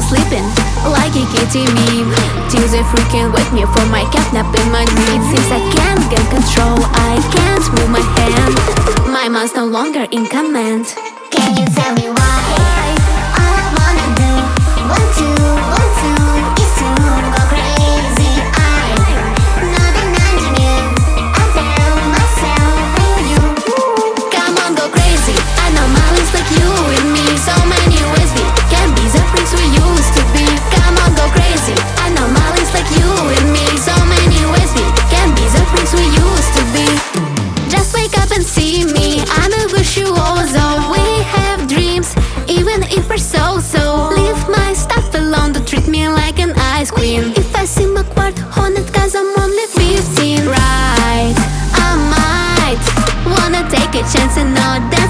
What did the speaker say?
sleeping like a kitty meme. Tuesday freaking wake me for my catnap in my dream. It seems I can't get control, I can't move my hand. My mind's no longer in command. Can you tell me why? All I wanna do, want to, is to go crazy. I'm not an engineer, I tell myself for you. Come on, go crazy. Anomalies like you and me. So many ways we can be the freaks we used to be. Come on, go crazy. Anomalies like you and me. So many ways we can be the freaks we used to be. Just wake up and see me. I'm a virtuoso. We have dreams, even if we're so. Leave my stuff alone, don't treat me like an ice cream. If I seem awkward, honest, cause I'm only 15. Right, I might wanna take a chance and know that